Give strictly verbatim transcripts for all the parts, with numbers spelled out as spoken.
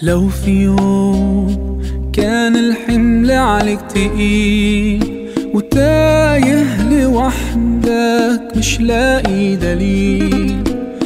لو في يوم كان الحمل عليك تقيل وتايه لوحدك مش لاقي دليل،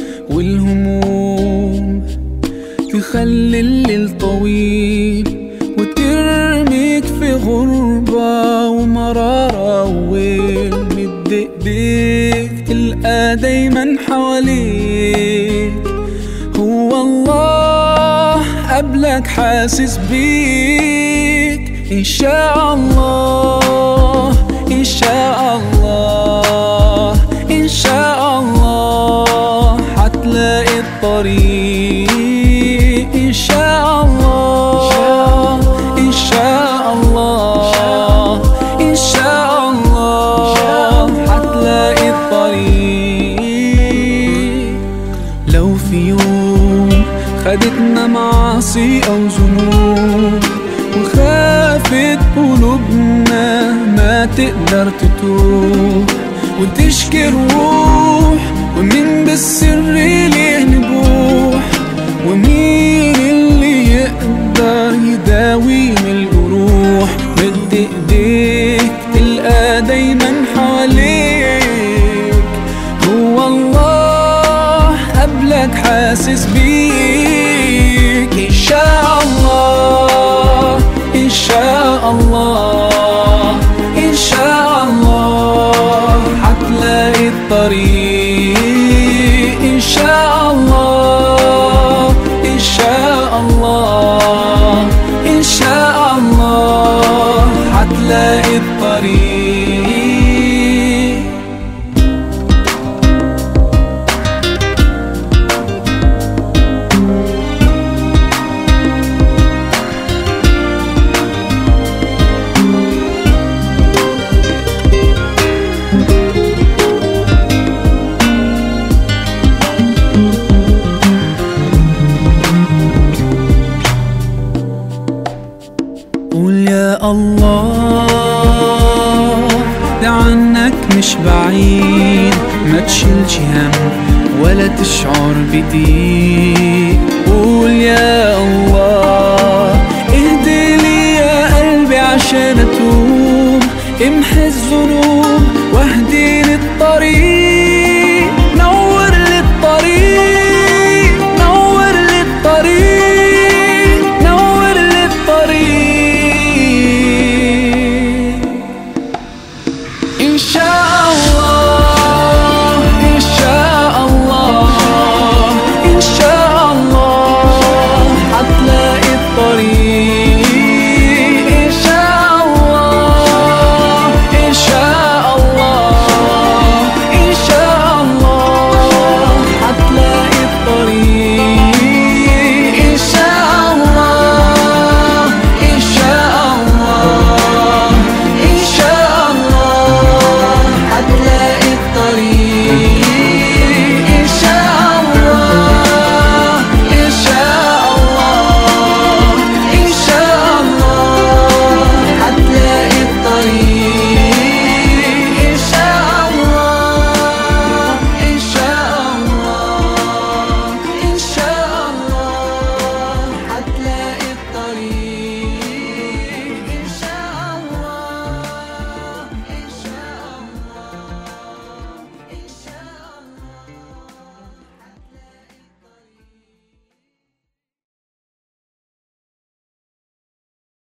والهموم تخلي الليل طويل وترميك في غربة ومرارة وويل، مد ايديك تلقى دايما حواليك هو الله قبلك حاسس بيك. إن شاء الله إن شاء الله إن شاء الله حتلاقي الطريق. إن شاء الله إن شاء الله إن شاء الله حتلاقي الطريق. لو في يوم خدتنا معاصي أو ذنوب وخافت قلوبنا ما تقدر تتوب وتشكي الروح، ومين بالسر ليه نبوح، ومين اللي يقدر يداوي من الجروح، مد ايديك تلقى دايما حواليك هو الله قبلك حاسس بيك. إن شاء الله إن شاء الله إن شاء الله حتلاقي الطريق. إن شاء الله إن شاء الله إن شاء الله حتلاقي الطريق. قول يا الله ده عنك مش بعيد، ما تشيلش هم ولا تشعر بضيق. قول يا الله اهدي لي يا قلبي عشان اتوب، امحي الذنوب واهدي